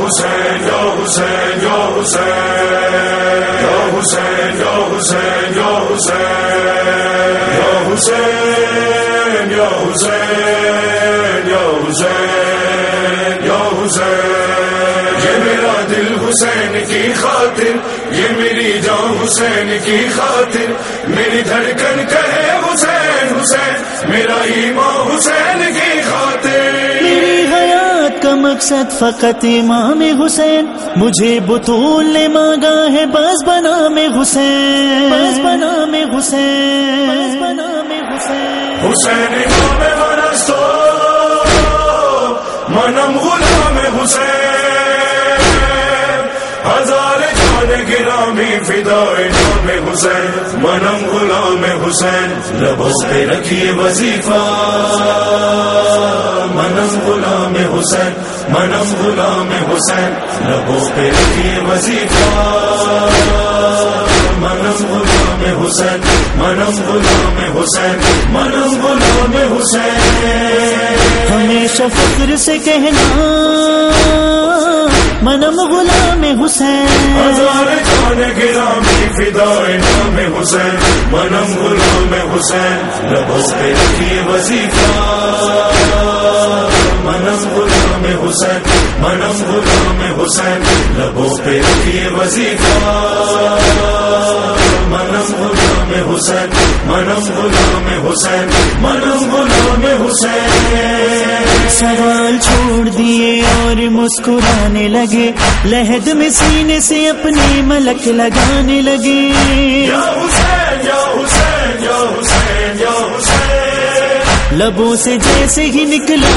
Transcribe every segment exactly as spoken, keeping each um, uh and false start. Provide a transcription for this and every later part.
حسین یا حسین یا حسین یا حسین یا حسین یا حسین یا حسین یا حسین یا حسین یا حسین یہ میرا دل حسین کی خاطر، یہ میری جان حسین کی خاطر، میری دھڑکن کہے حسین حسین، میرا ایمان حسین کی خاطر۔ میری حیات کا مقصد فقط امام حسین، مجھے بطول نے مانگا ہے بس بنا میں حسین، بس بنا میں حسین، بس بنا میں حسین۔ حسین امام منستو منم غلام حسین، ہزار جان گرامی فدائے نام حسین، منم غلام حسین، لبوں پہ رکھیے وظیفہ منم غلام حسین، منم غلام حسین، لبوں پہ رکھیے وظیفہ منم غلام حسین، منم غلام حسین، منم غلام حسین۔ ہمیشہ فخر سے کہنا منم غلام حسین، ہزار جان گرامی فدائے نام حسین، منم غلام حسین، لبوں پہ رکھیے وظیفہ منم غلام حسین، منم غلام حسین، لبوں پہ رکھیے وظیفہ منم غلام حسین، منم غلام حسین، منم غلام حسین۔ سوال چھوڑ دیے اور مسکرانے لگے، لحد میں سینے سے اپنی ملک لگانے لگے، یا حسین یا حسین یا حسین یا حسین، لبوں سے جیسے ہی نکلا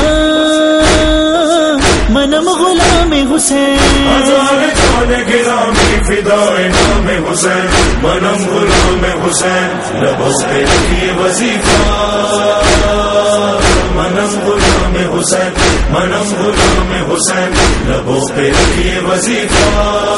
منم غلام حسین، ہزار جان گرامی فدائے نام حسین، منم غلام حسین، لبوں پہ رکھیے وظیفہ منم غلام حسین، منم غلام حسین، لبوں پہ رکھیے وظیفہ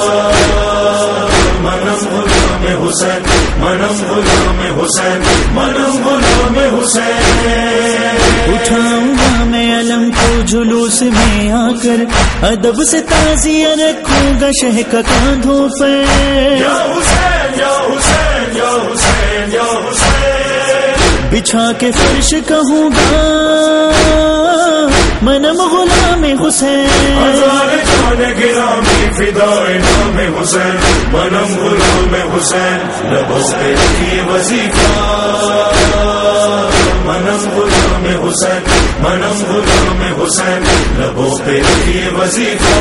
منم غلام حسین، منم غلام حسین، منم غلام حسین۔ اٹھاؤں گا میں علم کو جلوس میں آ کر، ادب سے تعزیہ رکھوں گا شہ کا کاندھوں پر، یا حسین یا حسین یا حسین یا حسین، بچھا کے فرش کہوں گا منم غلام حسین، ہزار جان گرامی فدائے نام حسین، منم غلام حسین، لبوں پہ رکھیے وظیفہ منم غلام حسین، منم غلام حسین، لبوں پہ رکھیے وظیفہ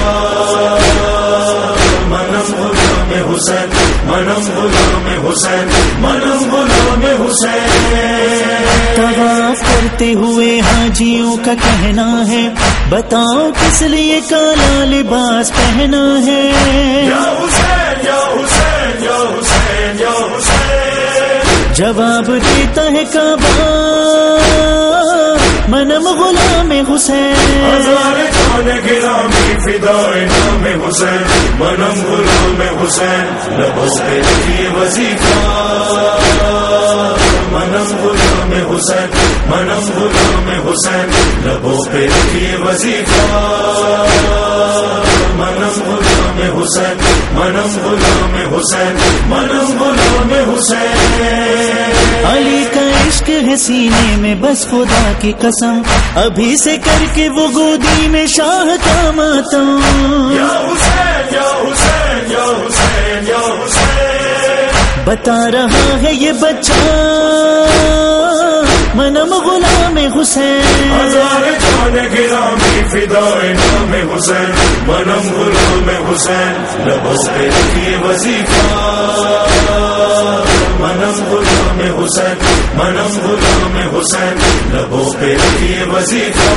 منم غلام حسین، منم غلام حسین، منم غلام حسین۔ طواف کرتے ہوئے حاجیوں کا کہنا ہے، بتاؤ کس لیے کالا لباس پہنا ہے، یا حسین یا حسین یا حسین یا حسین، جواب دیتا ہے کعبہ منم غلام حسین، ہزار جان گرامی فدائے نام حسین، منم غلام حسین، لبوں پہ رکھیے وظیفہ منم غلام حسین، منم غلام حسین، لبوں پہ رکھیے وظیفہ منم غلام حسین، منم غلام حسین، منم غلام حسین۔ علی کا عشق ہے سینے میں بس خدا کی قسم، ابھی سے کر کے وہ گودی میں شاہ کا ماتم، یا حسین یا حسین یا حسین یا حسین، بتا رہا ہے یہ بچہ منم غلام حسین، ہزار جان گرامی فدائے نام حسین، منم غلام حسین، لبوں پہ رکھیے وظیفہ منم غلام حسین، منم غلام حسین، لبوں پہ رکھیے وظیفہ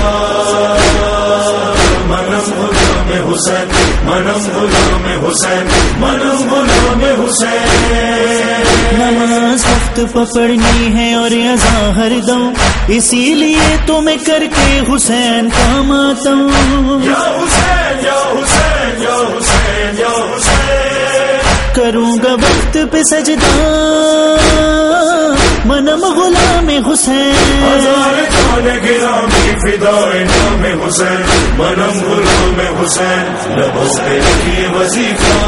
منم غلام حسین، منم غلام حسین، منم غلام حسین۔ نماز وقت پر پڑھنی ہے اور اذان ہر دم، اسی لیے تو میں کر کے حسین کا ماتم، یا حسین یا حسین یا حسین یا حسین، کروں گا وقت پہ سجدہ منم غلام حسین ہزار جان گرامی فدائے نام حسین منم غلام حسین لبوں پہ رکھیے وظیفہ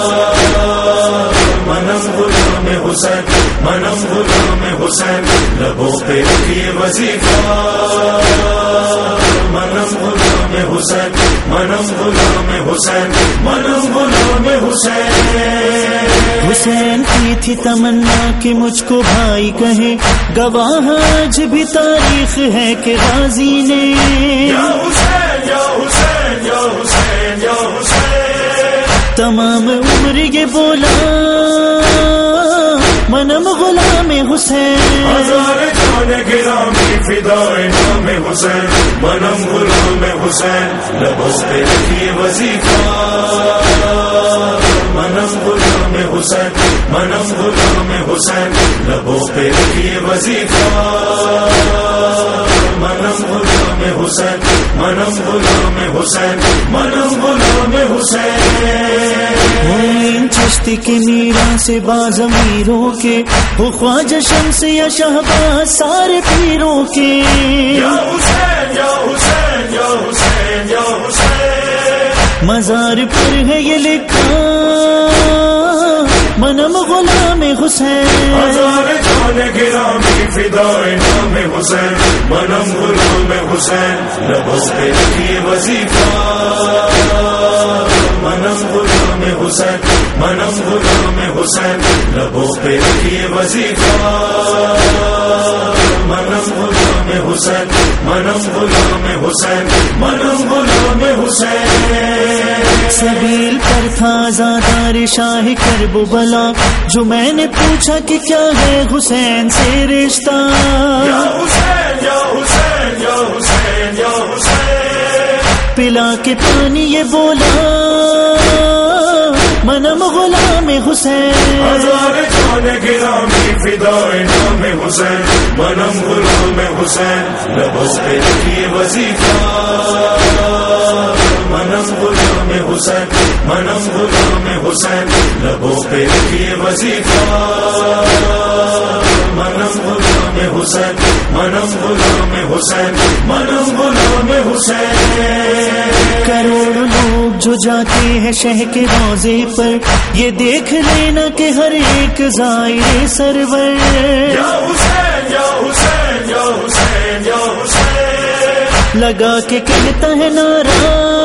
منم غلام حسین منم غلام حسین لبوں پہ رکھیے وظیفہ منم غلام حسین منم غلام حسین منم غلام حسین حسین کی تھی تمنا کہ مجھ کو بھائی کہے گواہ آج بھی تاریخ ہے کہ غازی نے یا حسین یا حسین یا حسین یا حسین تمام عمر یہ بولا منم غلام حسین ہزار جان گرامی فدائے نام حسین منم غلام حسین لبوں پہ رکھیے وظیفہ منم غلام حسین منم غلام حسین لبوں پہ رکھیے وظیفہ منم غلام حسین منم غلام حسین منم غلام حسین مومن چشتی کی میرا سے باز امیروں کے وہ خواجہ شمس یا شہباز سارے پیروں کے یا حسین یا حسین یا حسین یا حسین مزار پر ہے یہ لکھا منم غلام حسین ہزار جان گرامی فدائے نام حسین منم غلام حسین لبوں پہ رکھیے وظیفہ منم غلام حسین منم غلام حسین لبوں پہ رکھیے وظیفہ منم غلام حسین منم غلام حسین منم غلام حسین سبیل پر تھا زادار شاہ کرب و بلا جو میں نے پوچھا کہ کیا ہے حسین سے رشتہ یا حسین یا حسین یا حسین یا حسین پلا کے پانی یہ بولا منم غلام حسین ہزار جان گرامی فدائے نام حسین منم غلام حسین لبوں پہ رکھیے وظیفہ منم غلام حسین منم غلام حسین لبوں پہ رکھیے وظیفہ منم غلام حسین منم غلام حسین منم غلام حسین کروڑ لوگ جو جاتے ہیں شہ کے روزے پر یہ دیکھ لینا کہ ہر ایک زائر سرور یا حسین یا حسین یا حسین یا حسین لگا کے کہتا ہے نعرہ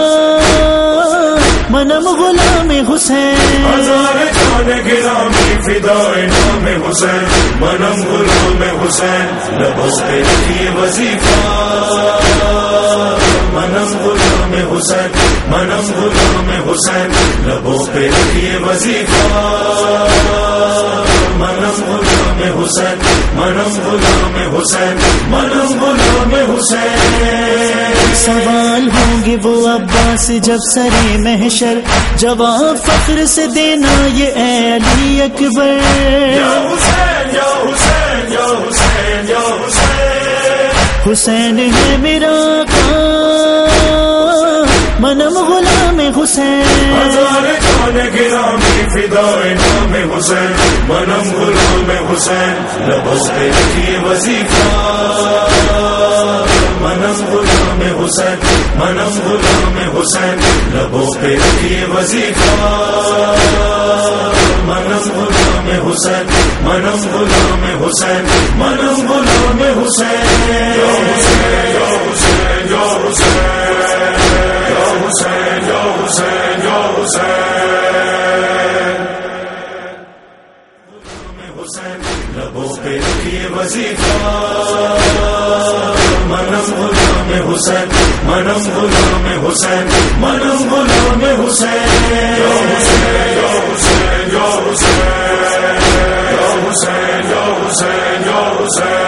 منم غلام حسین ہزار جان گرامی فدائے نام حسین منم غلام حسین لبوں پہ رکھیے وظیفہ منم غلام حسین منم غلام حسین لبوں پہ رکھیے وظیفہ منم غلام حسین منم غلام حسین منم غلام حسین سوال ہوں گے وہ عباس جب سرے محشر جواب فخر سے دینا یہ اے علی اکبر یا حسین یا حسین یا حسین یا حسین حسین ہے میرا آقا منم غلام حسین ہزار جان گرامی فدائے نام حسین منم غلام حسین لبوں پہ رکھیے وظیفہ منم غلام حسین منم غلام حسین لبوں پہ رکھیے وظیفہ منم غلام حسین منم غلام حسین منم غلام حسین یا حسین یا حسین یا حسین یا حسین یا حسین یا حسین غلام حسین لبوں پہ رکھیے وظیفہ منم غلام حسین منم غلام حسین منم غلام حسین یا حسین یا حسین یا حسین یا حسین یا حسین یا حسین